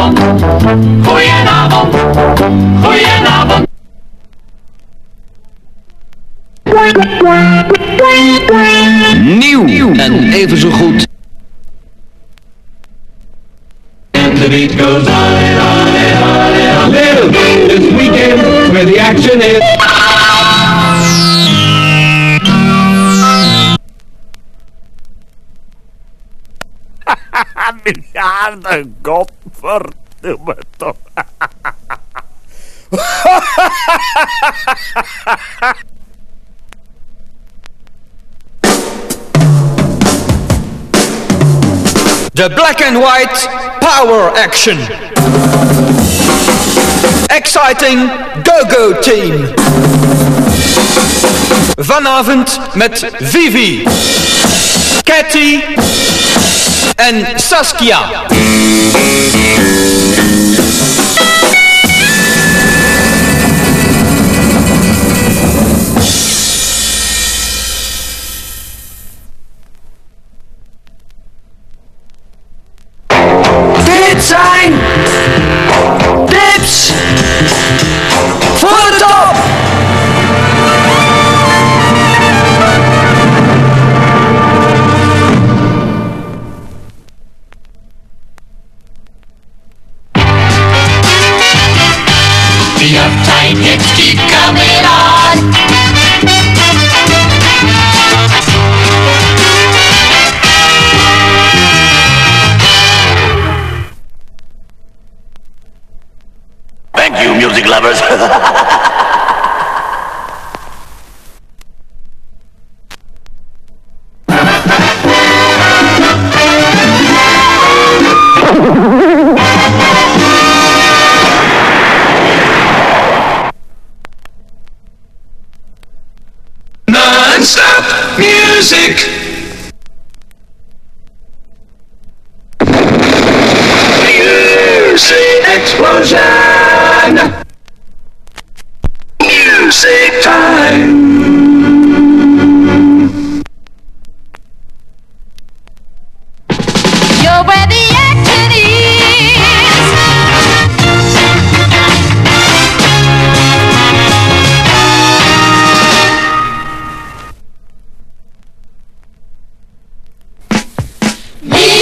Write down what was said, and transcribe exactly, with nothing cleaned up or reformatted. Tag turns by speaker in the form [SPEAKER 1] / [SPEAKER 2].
[SPEAKER 1] Goedenavond, goedenavond, goedenavond.
[SPEAKER 2] Nieuw en even zo goed.
[SPEAKER 1] And the beat goes on and on and on and on. Live this weekend where the action is.
[SPEAKER 3] Miljarden, godverdomme toch.
[SPEAKER 2] De Black and White Power Action. Exciting Go-Go Team. Vanavond met Vivi, Cathy en Saskia.
[SPEAKER 3] Dit zijn tips voor de top.
[SPEAKER 1] The uptight hits keep coming on.
[SPEAKER 4] Thank you, music lovers.
[SPEAKER 1] Non-stop music. Music explosion. Music time.
[SPEAKER 5] You're where the action is. Me